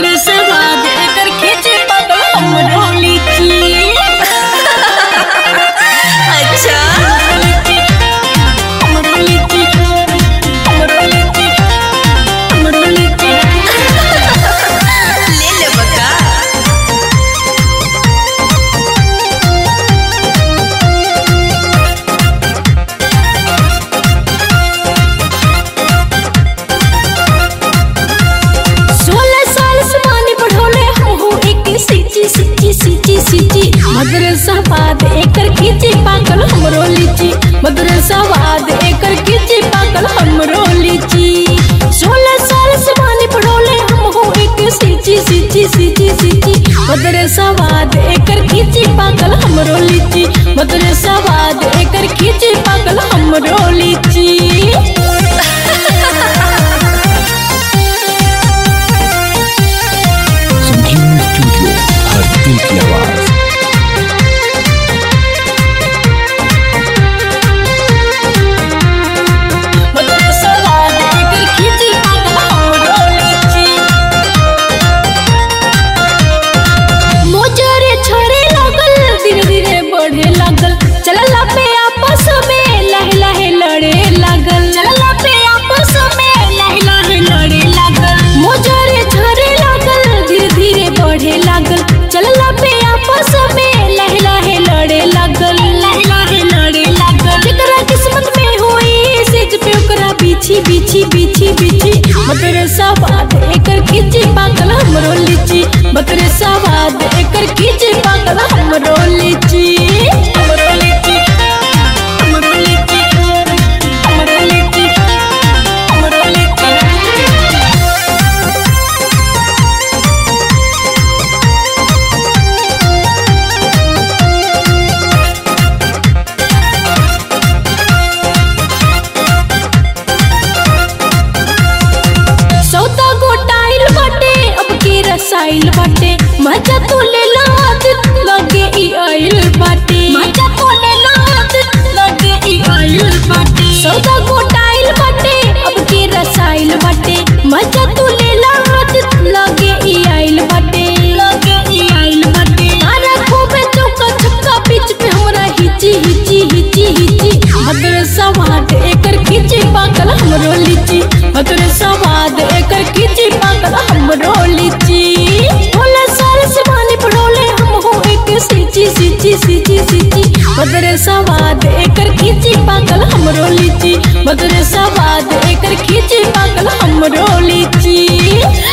मधुर स्वाद एकर खींचे पागल हमरो लीची। अच्छा हमरो लीची, हमरो लीची, हमरो लीची। ले ले बका। मधुर स्वाद एकर खींचे पागल हमरो लीची, मधुर स्वाद एकर खींचे पागल हमरो लीची। 16 साल से बानी पढ़ोले हम हो एक सीची सीची सीची सीची। मधुर स्वाद एकर खींचे पागल हमरो लीची, मधुर स्वाद एकर खींचे पागल हमरो लीची। संजीवनी स्टूडियो, हर दिल की आवाज। मधुर स्वाद एकर खींचे पागल हमरो लीची। मोजरे छोरे लागल धीरे धीरे बढ़े लागल, चलला पे आपस में लहे लहे लड़े लागल, चलला पे आपस में लहे लहे लड़े लागल। मोजरे छोरे लागल धीरे धीरे बढ़े लागल, चलला पे आपस में लहे लहे लड़े लागल, लहे लहे लड़े लागल। जेकरा किस्मत में होई सेज पे ओकरा बिछी बिछी बिछी बिछी। मधुर स्वाद एकर खींचे पागल हमरो लीची, मधुर स्वाद एकर खींचे पागल हमरो लीची। हमरो लीची, हमरो लीची, हमरो लीची, हमरो लीची। सौदा गोटाइल बाटे अब के रसाइल बाटे, मजा तो ले लाद लगे ई आइल बाटे, मजा तो ले लाद लगे ई आइल बाटे। सौदा गोटाइल बाटे अब के रसाइल बाटे, मजा तो ले लाद लगे ई आइल बाटे, लगे ई आइल बाटे। आरा खूबे चौका छक्का बीच पे हमरा हिची हिची हिची हिची। मधुर स्वाद एकर खींचे पागल हमरो लीची, मधुर स्वाद एकर खींचे पागल हमरो लीची। 16 साल से बानी पढ़ोले हम हो एक सीची सीची सीची सीची। मधुर स्वाद एकर खींचे पागल हमरो लीची, मधुर स्वाद एकर खींचे पागल हमरो लीची।